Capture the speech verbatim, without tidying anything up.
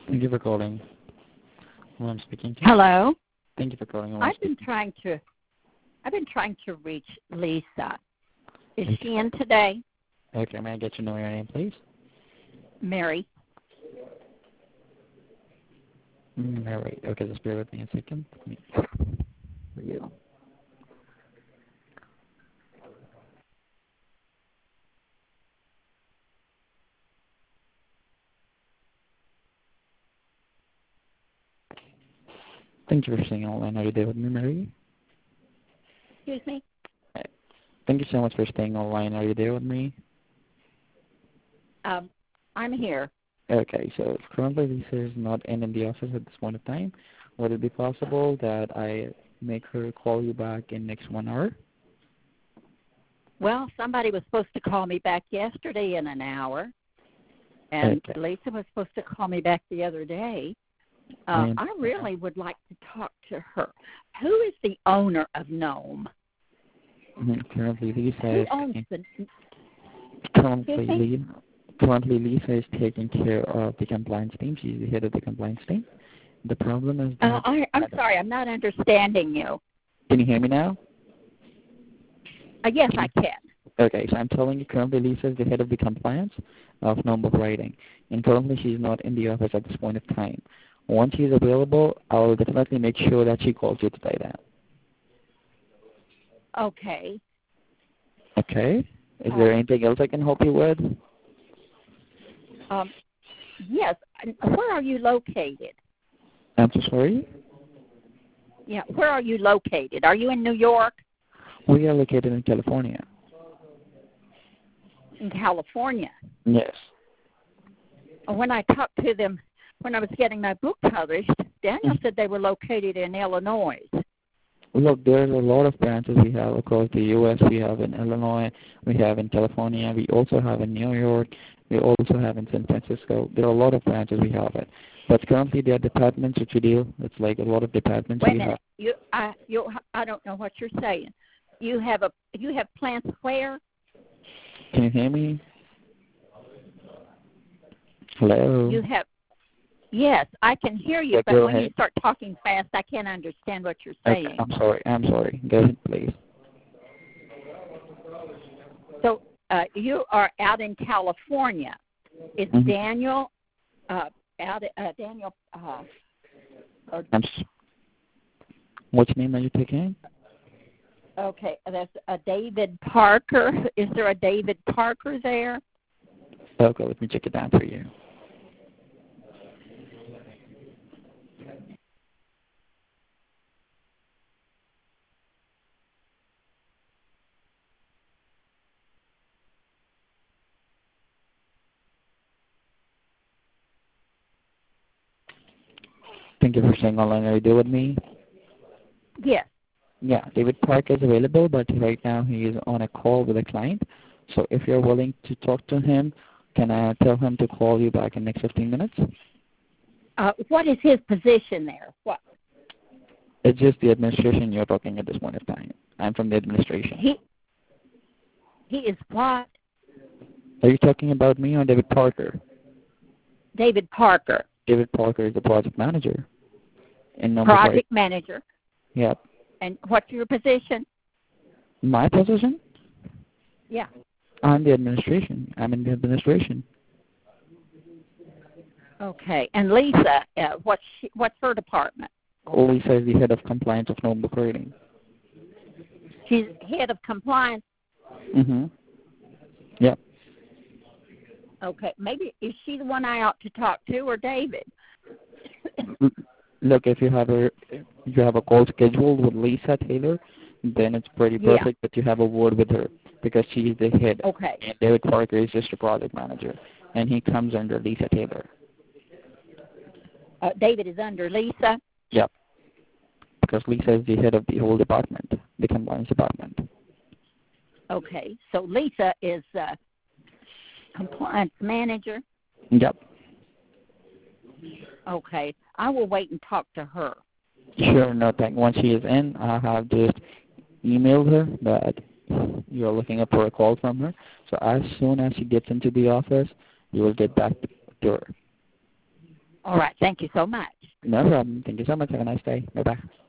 Thank you for calling. Who I'm speaking to? Hello. Thank you for calling. Who I'm I've been speaking trying to I've been trying to reach Lisa. Is to? she in today? Okay, may I get to know your name, please? Mary. Mary. Okay, just bear with me a second. Let me for you. Thank you for staying online. Are you there with me, Mary? Excuse me? Right. Thank you so much for staying online. Are you there with me? Um, I'm here. Okay, so currently Lisa is not in, in the office at this point of time. Would it be possible that I make her call you back in next one hour? Well, somebody was supposed to call me back yesterday in an hour, and Okay. Lisa was supposed to call me back the other day. Uh, I I really would like to talk to her. Who is the owner of Nome? Mhm, Currently Lisa Who is owns taking, the? currently, Excuse me? Lisa, currently Lisa is taking care of the compliance team. She's the head of the compliance team. The problem is Uh, that I, I'm sorry, I'm not understanding you. can you hear me now? Uh, yes, Can I you, can. okay, so I'm telling you currently Lisa is the head of the compliance of Number Writing. And currently she's not in the office at this point of time. Once she's available, I'll definitely make sure that she calls you today then. Okay. Okay? Is Um, there anything else I can help you with? um, yes. Where are you located? I'm so sorry? Yeah. Where are you located? Are you in New York? We are located in California. In California? Yes. When I talked to them, when I was getting my book published, Daniel Mhm. said they were located in Illinois. Look, there's a lot of branches we have across the U S. We have in Illinois, we have in California, we also have in New York, we also have in San Francisco. There are a lot of branches we have it. But currently there are departments which we deal. It's like a lot of departments Wait a we have. minute. You, I, you, I don't know what you're saying. You have a, you have plants where? Can you hear me? Hello? You have. Yes, I can hear you, Yeah, but go when you ahead. start talking fast, I can't understand what you're Okay, saying. I'm sorry. I'm sorry. Go ahead, please. So uh, you are out in California. Is Mm-hmm. Daniel uh, out? Uh, Daniel. Uh, or, I'm s- Which name are you taking? okay, that's a David Parker. Is there a David Parker there? Okay, let me check it out for you. Thank you for staying online. Are you there with me? Yes. Yeah, David Park is available, but right now he is on a call with a client. So if you're willing to talk to him, can I tell him to call you back in next fifteen minutes? Uh, what is his position there? What It's just the administration you're talking at this point of time. I'm from the administration. he he is what? Are you talking about me or David Parker? David Parker, David Parker is the project manager in number five. project manager. Yep. And what's your position? My position? Yeah. I'm the administration. I'm in the administration. Okay. And Lisa, uh, what's she, what's her department? Lisa is the head of compliance of notebook rating. She's head of compliance. Mm-hmm. Yep. Okay. Maybe is she the one I ought to talk to, or David? L- Look, if you have a if you have a call scheduled with Lisa Taylor, then it's pretty Yeah. perfect that you have a word with her because she is the head, Okay. and David Parker is just a project manager, and he comes under Lisa Taylor. Uh, David is under Lisa. Yep. Because Lisa is the head of the whole department, the compliance department. Okay. So Lisa is uh, compliance manager. Yep. Okay. I will wait and talk to her. Sure, no thank. Once she is in, I have just emailed her that you're looking up for a call from her. So as soon as she gets into the office, you will get back to her. All right. Thank you so much. No problem. Thank you so much. Have a nice day. Bye-bye.